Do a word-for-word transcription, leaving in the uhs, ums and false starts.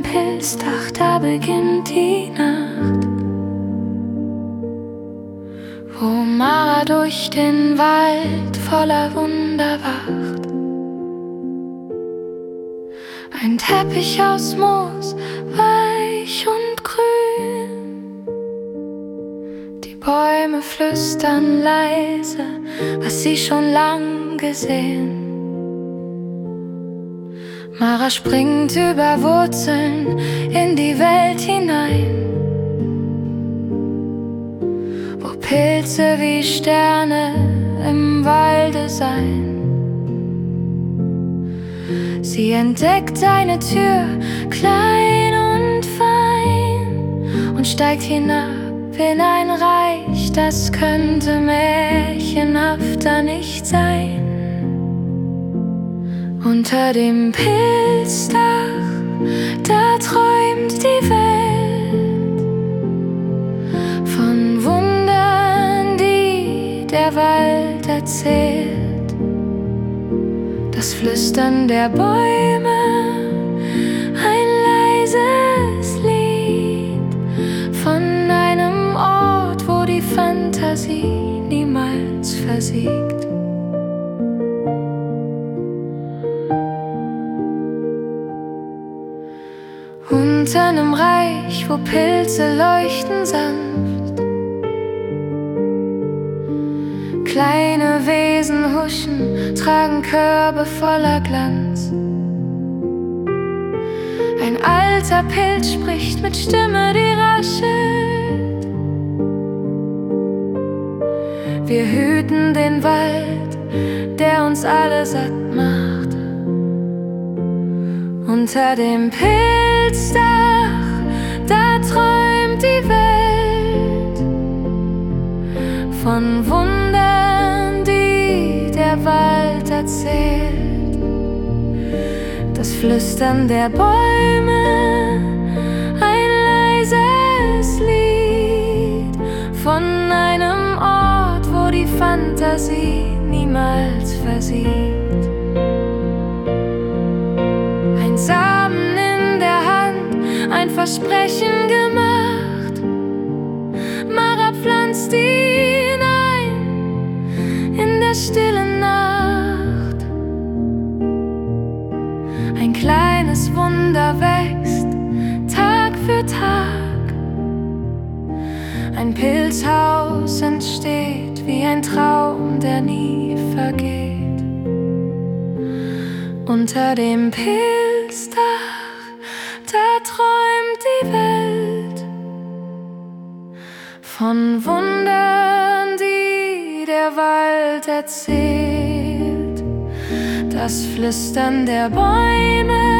Pilzdach, da beginnt die Nacht, wo Mara durch den Wald voller Wunder wacht. Ein Teppich aus Moos, weich und grün. Die Bäume flüstern leise, was sie schon lang gesehen. Mara springt über Wurzeln in die Welt hinein, wo Pilze wie Sterne im Walde sein. Sie entdeckt eine Tür, klein und fein, und steigt hinab in ein Reich, das könnte märchenhafter nicht sein. Unter dem Pilzdach, da träumt die Welt von Wundern, die der Wald erzählt. Das Flüstern der Bäume, ein leises Lied von einem Ort, wo die Fantasie niemals versiegt. Unter einem Reich, wo Pilze leuchten sanft, kleine Wesen huschen, tragen Körbe voller Glanz. Ein alter Pilz spricht mit Stimme, die raschelt. Wir hüten den Wald, der uns alle satt macht. Unter dem Pilzdach, da träumt die Welt von Wundern, die der Wald erzählt. Das Flüstern der Bäume, ein leises Lied von einem Ort, wo die Fantasie niemals versiegt. Ein Samen in der Hand, ein Versprechen gemacht. Mara pflanzt ihn ein in der stillen Nacht. Ein kleines Wunder wächst Tag für Tag. Ein Pilzhaus entsteht wie ein Traum, der nie vergeht. Unter dem Pilzdach, da träumt die Welt von Wundern, die der Wald erzählt. Das Flüstern der Bäume,